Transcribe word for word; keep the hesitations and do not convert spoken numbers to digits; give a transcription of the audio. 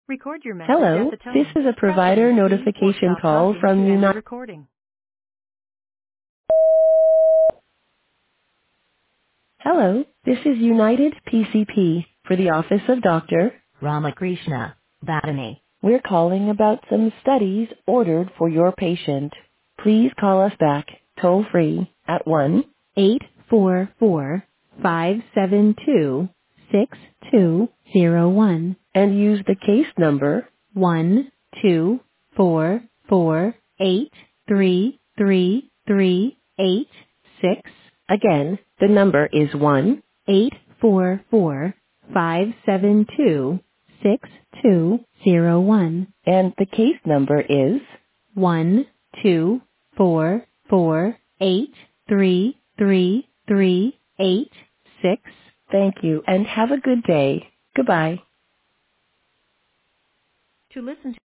Record your message at Hello, the this tone. is a Press provider any key or notification stop call talking from to end the United. recording. Hello, this is United P C P for the office of Doctor Ramakrishna Badani. We're calling about some studies ordered for your patient. Please call us back toll free at one eight four four, five seven two, six two zero one and use the case number one two four four eight three three three eight six. Again, the number is one eight four four five seven two six two zero one, and the case number is one two four four eight three three three eight six. Thank you, and have a good day. Goodbye. To listen